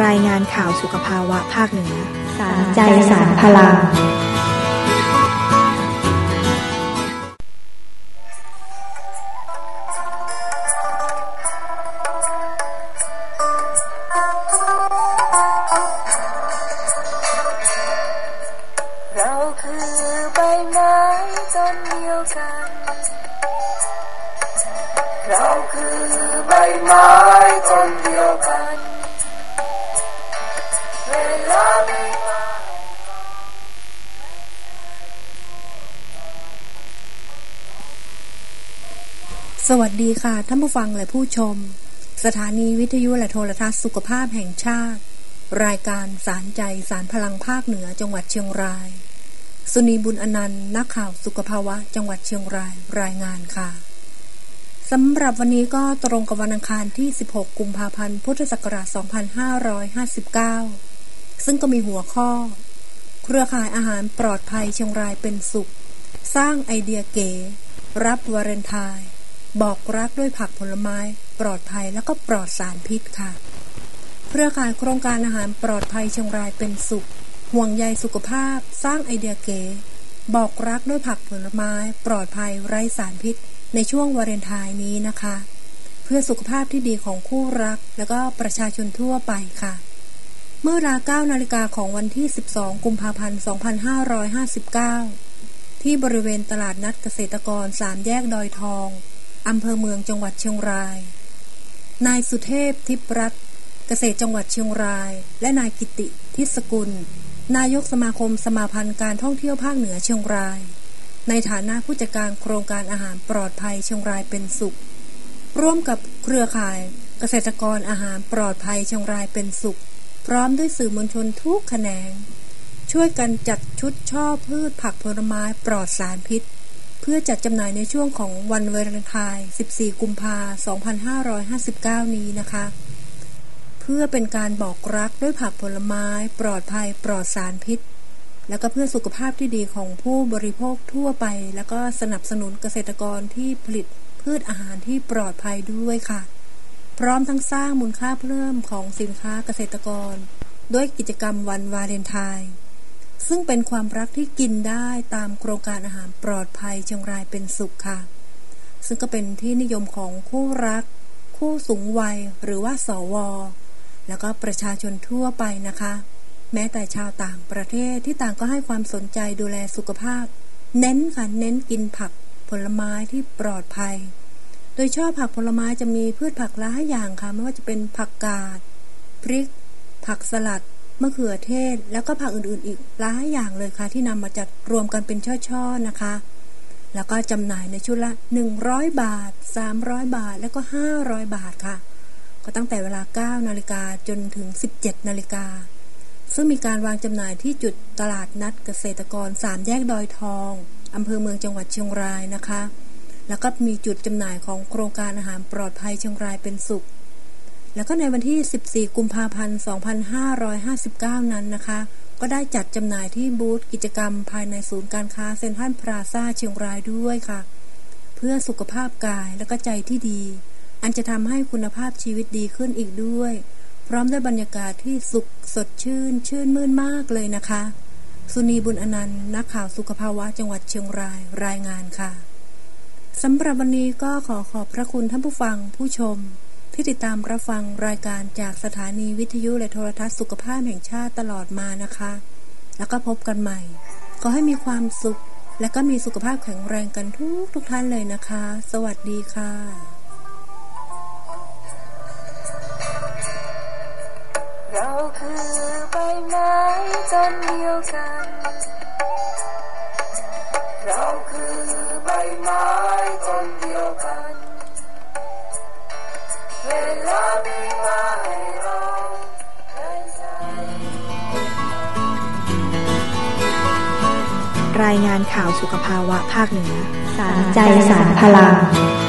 ายงานข่าวสุขภาวะภาคเหนือสารใจสารพลังเราคือใบไม้ต้นเดียวกันเราคือใบไม้ต้นเดียวกันเวลาไม่มาสวัสดีค่ะท่านผู้ฟังและผู้ชมสถานีวิทยุและโทรทัศน์สุขภาพแห่งชาติรายการสารใจสารพลังภาคเหนือจังหวัดเชียงรายสุนีบุญอนันต์นักข่าวสุขภาวะจังหวัดเชียงรายรายงานค่ะสำหรับวันนี้ก็ตรงกับวันอังคารที่16กุมภาพันธ์พุทธศักราช2559ซึ่งก็มีหัวข้อเครือข่ายอาหารปลอดภัยเชียงรายเป็นสุขสร้างไอเดียเก๋รับวาเลนไทน์บอกรักด้วยผักผลไม้ปลอดภัยแล้วก็ปลอดสารพิษค่ะเครือข่ายโครงการอาหารปลอดภัยเชียงรายเป็นสุขห่วงใยสุขภาพสร้างไอเดียเก๋บอกรักด้วยผักผลไม้ปลอดภัยไร้สารพิษในช่วงวาเลนไทน์นี้นะคะเพื่อสุขภาพที่ดีของคู่รักและก็ประชาชนทั่วไปค่ะเมื่อเวลา 9 นาฬิกาของวันที่12กุมภาพันธ์2559ที่บริเวณตลาดนัดเกษตรกร3แยกดอยทองอำเภอเมืองจังหวัดเชียงรายนายสุเทพทิพย์รัตน์เกษตรจังหวัดเชียงรายและนายกิติทิศกุลนายกสมาคมสมาพันธ์การท่องเที่ยวภาคเหนือเชียงรายในฐานะผู้จัดการโครงการอาหารปลอดภัยเชียงรายเป็นสุขร่วมกับเครือข่ายเกษตรกรอาหารปลอดภัยเชียงรายเป็นสุขพร้อมด้วยสื่อมวลชนทุกแขนงช่วยกันจัดชุดช่อพืชผักผลไม้ปลอดสารพิษเพื่อจัดจำหน่ายในช่วงของวันวาเลนไทน์14กุมภาพันธ์2559นี้นะคะเพื่อเป็นการบอกรักด้วยผักผลไม้ปลอดภัยปลอดสารพิษแล้วก็เพื่อสุขภาพที่ดีของผู้บริโภคทั่วไปแล้วก็สนับสนุนเกษตรกรที่ผลิตพืชอาหารที่ปลอดภัยด้วยค่ะพร้อมทั้งสร้างมูลค่าเพิ่มของสินค้าเกษตรกรด้วยกิจกรรมวันวาเลนไทน์ซึ่งเป็นความรักที่กินได้ตามโครงการอาหารปลอดภัยเชียงรายเป็นสุขค่ะซึ่งก็เป็นที่นิยมของคู่รักคู่สูงวัยหรือว่าสวแล้วก็ประชาชนทั่วไปนะคะแม้แต่ชาวต่างประเทศที่ต่างก็ให้ความสนใจดูแลสุขภาพเน้นกินผักผลไม้ที่ปลอดภัยโดยชอบผักผลไม้จะมีพืชผักหลายอย่างค่ะไม่ว่าจะเป็นผักกาดพริกผักสลัดมะเขือเทศแล้วก็ผักอื่นๆอีกหลายอย่างเลยค่ะที่นำมาจัดรวมกันเป็นช่อๆนะคะแล้วก็จำหน่ายในชุดละ100บาท300บาทแล้วก็500บาทค่ะก็ตั้งแต่เวลา 9 นาฬิกาจนถึง 17 นาฬิกาซึ่งมีการวางจำหน่ายที่จุดตลาดนัดเกษตรกร3แยกดอยทองอำเภอเมืองจังหวัดเชียงรายนะคะแล้วก็มีจุดจำหน่ายของโครงการอาหารปลอดภัยเชียงรายเป็นสุขแล้วก็ในวันที่14กุมภาพันธ์2559นั้นนะคะก็ได้จัดจำหน่ายที่บูธกิจกรรมภายในศูนย์การค้าเซ็นทรัลพลาซ่าเชียงรายด้วยค่ะเพื่อสุขภาพกายและก็ใจที่ดีอันจะทำให้คุณภาพชีวิตดีขึ้นอีกด้วยพร้อมด้วยบรรยากาศที่สุขสดชื่นมื่นมากเลยนะคะสุนีบุญอนันต์นักข่าวสุขภาวะจังหวัดเชียงรายรายงานค่ะสำหรับวันนี้ก็ขอบพระคุณท่านผู้ฟังผู้ชมที่ติดตามรับฟังรายการจากสถานีวิทยุและโทรทัศน์สุขภาพแห่งชาติตลอดมานะคะแล้วก็พบกันใหม่ขอให้มีความสุขและก็มีสุขภาพแข็งแรงกันทุกท่านเลยนะคะสวัสดีค่ะเราคือใบไม้ต้นเดียวกันเราคือใบไม้ต้นเดียวกันเวลามีมาให้เราได้ใจรายงานข่าวสุขภาวะภาคเหนือสารใจสารพลัง